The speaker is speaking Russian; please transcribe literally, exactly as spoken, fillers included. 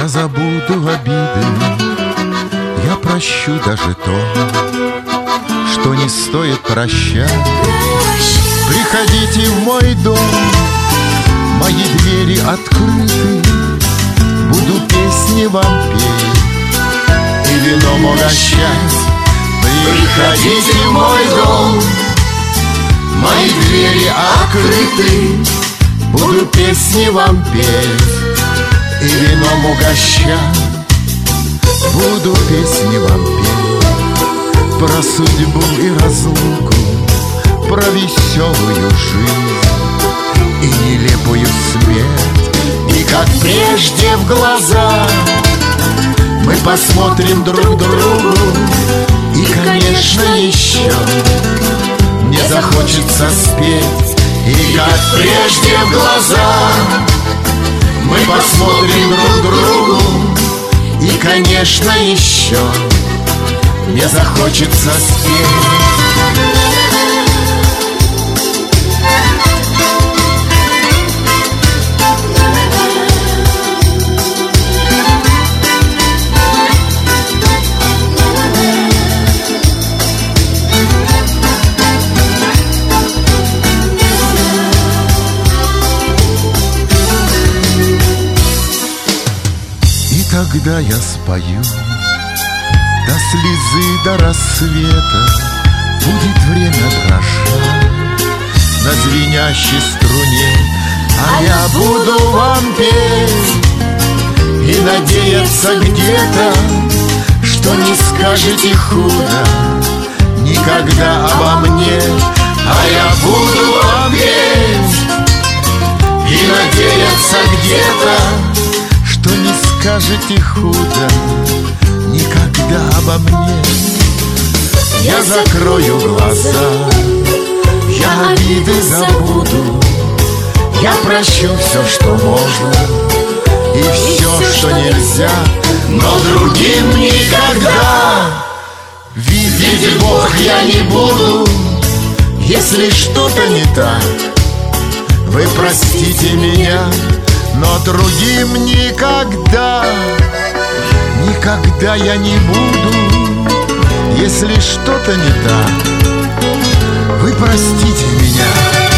Я забуду обиды, я прощу даже то, что не стоит прощать. Приходите в мой дом, мои двери открыты, буду песни вам петь и вином угощать. Приходите в мой дом, мои двери открыты, буду песни вам петь и вином угощать. Буду песни вам петь про судьбу и разлуку, про веселую жизнь и нелепую смерть. И как прежде в глаза мы посмотрим друг другу, и, конечно, еще мне захочется спеть. И как прежде в глаза мы посмотрим друг другу, и, конечно, еще мне захочется спеть. Когда я спою до слезы, до рассвета, будет время дрожать на звенящей струне, а я буду вам петь и надеяться где-то, что не скажете худо никогда обо мне. А я буду вам петь и надеяться где-то, что не скажете худо никогда обо мне. Я закрою глаза, я обиды забуду, я прощу все, что можно, и все, что нельзя, но другим никогда. Видеть Бог я не буду, если что-то не так, вы простите меня, но другим никогда, никогда я не буду, если что-то не так, вы простите меня.